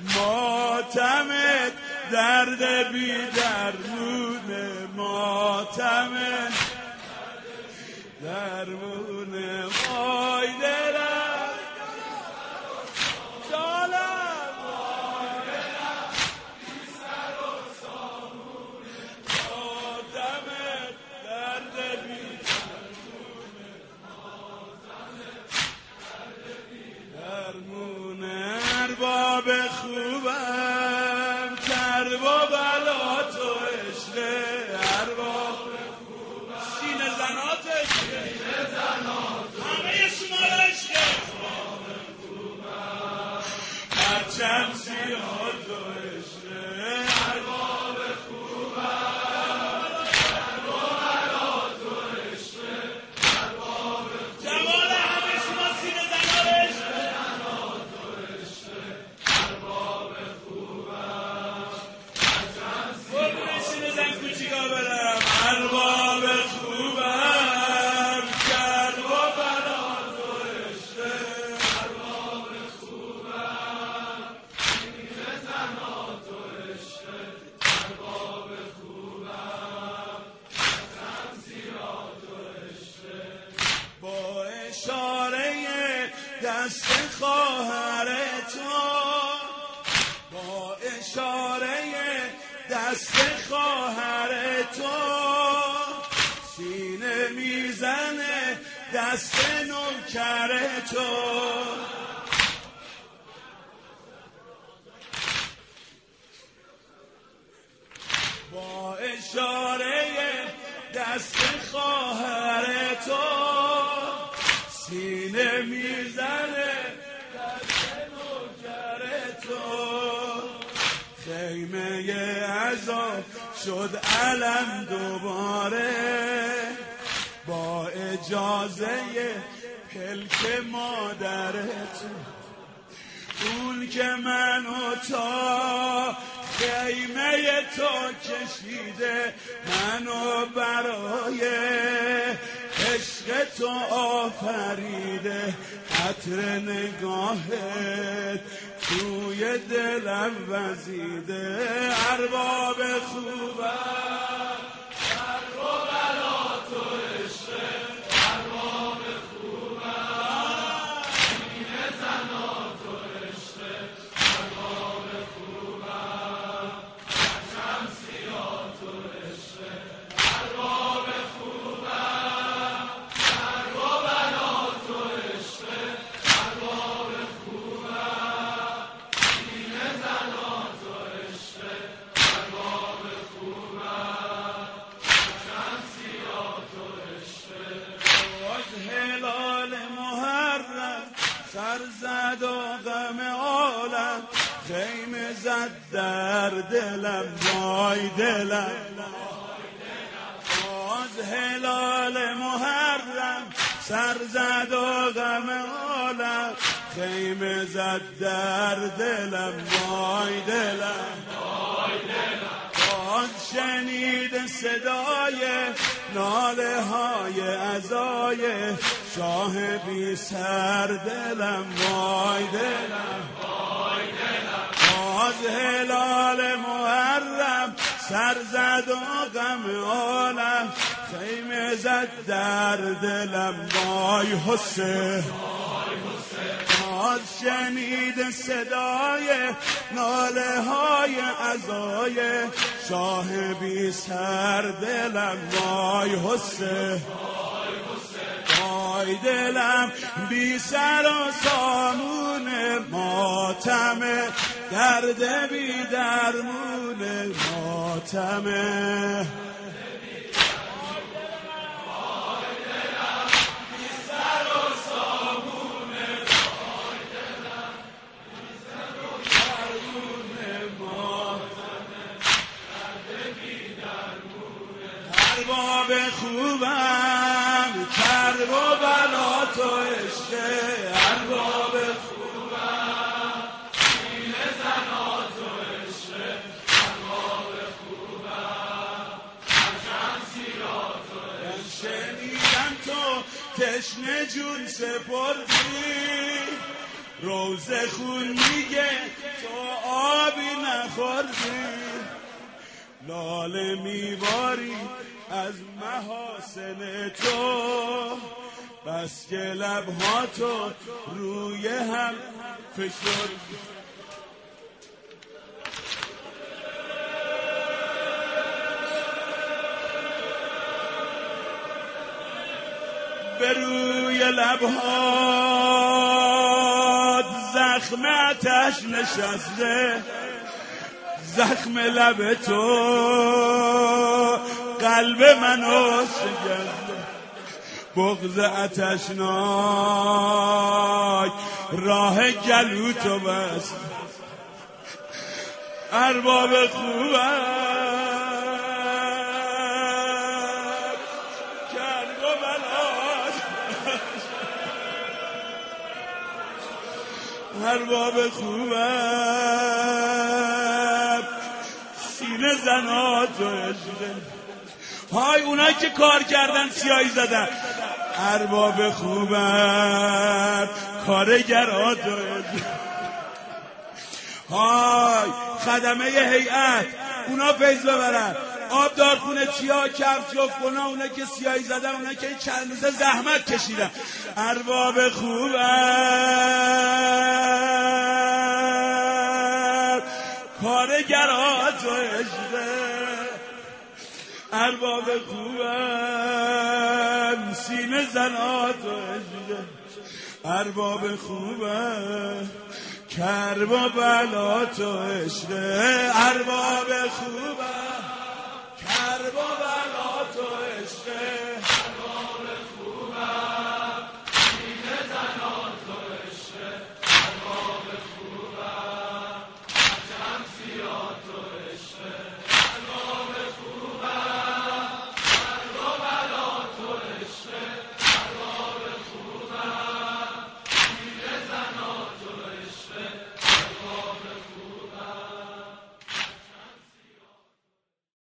ماتمت درد بی درمونه، ماتمت درمونه. وای دلم جانم، وای دلم بی سر و سامونه، ماتمت درد بی درمونه، ماتمت درد بی درمونه. ارباب خوبم کرب و بلا تو عشقه، ارباب خوبم سینه زنات عشقه، همه شما را عشقه، ارباب خوبم هرچند زیاد تو عشقه، ارباب خوبم کرب و بلا تو عشقه، ارباب جوان همه شما سینه زنات عشقه، ارباب خوبم کرب و بلا تو عشقه، ارباب خوبم سینه زنات تو عشقه، ارباب خوبم شمسیات تو عشقه. با اشاره دست خواهر تو، با اشاره دست خواهر تو، سینه میزنه دست نوکر تو. با اشاره دست خواهر تو، سینه میزنه دست نوکر تو. خیمه عذاب شد علم دوباره، با اجازه پلک مادرت، اون که منو تا خیمه تو کشیده، منو برای عشق تو آفریده. عطر نگاهت توی دلم وزیده، ارباب خوبم کرب و بلا تو عشقه، ارباب خوبم سینه زنات تو عشقه، ارباب خوبم شمسیات تو عشقه، ارباب خوبم کرب و بلا تو عشقه، ارباب خوبم سینه زنات تو عشقه، ارباب خوبم شمسیات تو عشقه. باز هلال محرم سر زد و غم عالم، خیمه زد در دلم، وای دلم. باز هلال محرم سر زد و غم عالم، خیمه زد در دلم، وای دلم. باز شنید صدای ناله های عزای شاه بی سر دلم، وای دلم. باز هلال محرم سر زد و غم عالم، خیمه زد در دلم، وای حسین. باز شنید صدای ناله های عزای شاه بی سر دلم، وای حسین. وای دلم بی سر و سامونه، ماتمه درد بی درمونه، ماتمه ارباب خوبم کرب و بلا تو عشقه، ارباب خوبم سینه زنات تو عشقه، ارباب خوبم شمسیات تو عشقه. شنیدم تو تشنه جون سپردی، روز خون میگه تو خوردی لاله میباری از محاسن تو بس که لبهاتو روی هم فشردی به روی لبهات زخم آتش نشسته زخم لب تو قلب منو شکسته بغض آتشناک راه گلو تو بست ارباب خوبم کرب و بلات ارباب خوبم سینه زناتو عشقه های اونایی که کار کردن سیاهی زدن ارباب خوبم کارگراتو های خدمه هیئت اونا فیض ببرن آب دارخونه چیا کفش جفتگونا اونا که سیاهی زدن اونا که چند روزه زحمت کشیدن ارباب خوبم کارگراتو عشقه ارباب خوبم سینه زناتو عشقه ارباب خوبم کرب و بلاتو عشقه ارباب خوبم کرب و بلاتو